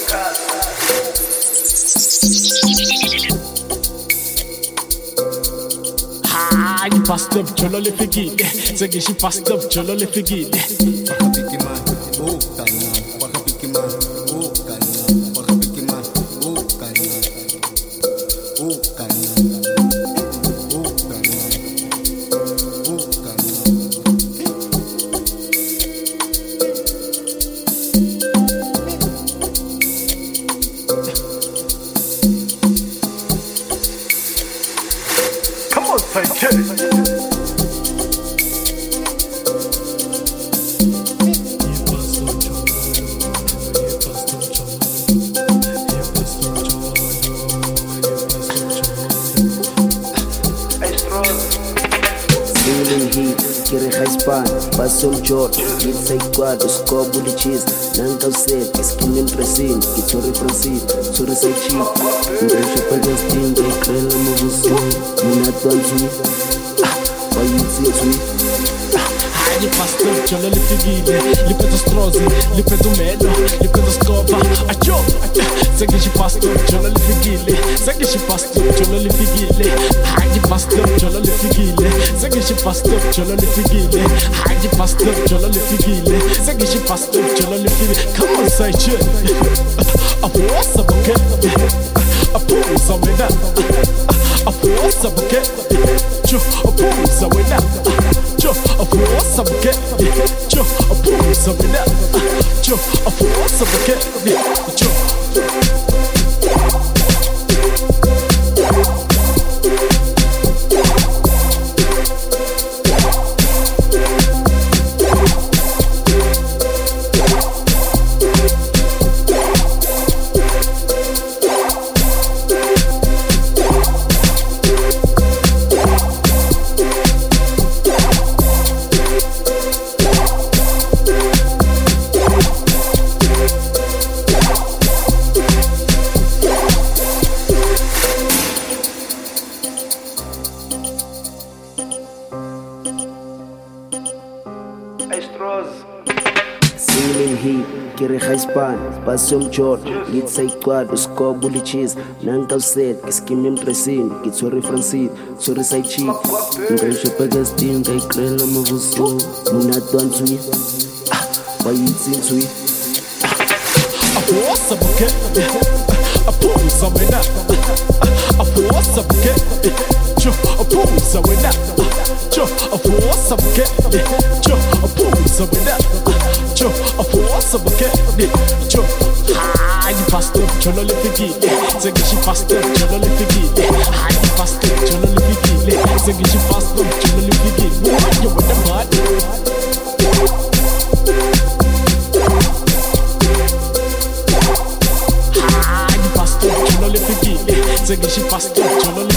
Hayi bust up jolo lifikile sengisho bust up jolo lifikile Bakapiki man, oh kanya. Bakapiki man, oh kanya. Bakapiki man, oh kanya. Oh kanya. Oh kanya. Oh kanya. Come on, take it. Feeling heat, kiri high span, basol jot, hit say quad, score bully cheese, nanka set, skimming pressing, kitori proceed, sorry say cheap, ndresho pagas team, they krela muvusu, munatwanzu, why you see it? Hayi bust up jolo lifikile lipeto strozi lipeto melo lipeto scopa acho sengisho bust up jolo lifikile sengisho bust up jolo lifikile hayi bust up jolo lifikile sengisho bust up jolo lifikile hayi bust up jolo lifikile sengisho bust up jolo lifikile come on say shit aposa buke aposa wena aposa buke cho aposa wena cho aposa buke cho aposa wena cho aposa buke cho Feeling heat, kiri high span, basol jot, hit say quad, score bully cheese, nanka set, skimming pressing, kitori francis, sorry say cheap, ndresho pagas team, they krela muvusu, munatwanzu, why you see it? aposa buke aposa wena aposa buke cho aposa wena cho aposa buke cho aposa wena cho aposa buke cho hayi bust up jolo lifikile sengisho bust up jolo lifikile hayi bust up jolo lifikile sengisho bust up jolo lifikile yo with the body sengisho bust up jolo